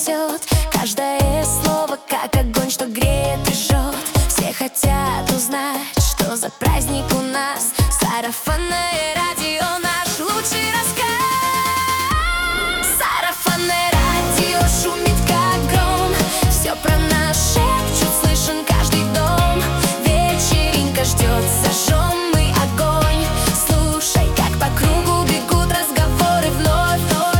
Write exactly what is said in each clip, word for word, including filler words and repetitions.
несет. Каждое слово как огонь, что греет и жжет. Все хотят узнать, что за праздник у нас. Сарафанное радио, наш лучший рассказ. Сарафанное радио шумит как гром. Все про нас шепчут, слышен каждый дом. Вечеринка ждет, зажжем мы огонь. Слушай, как по кругу бегут разговоры вновь.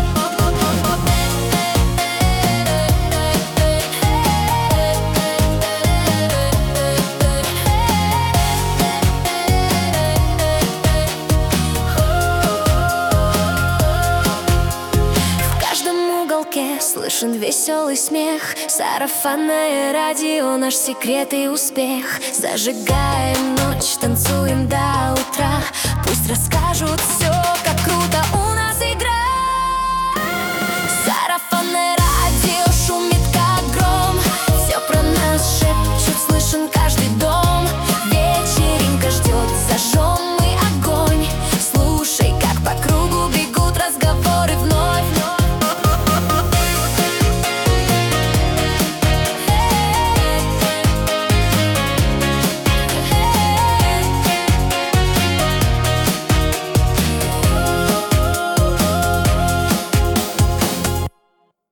Слышен веселый смех. Сарафанное радио, наш секрет и успех. Зажигаем ночь, танцуем до утра. Пусть расскажут все.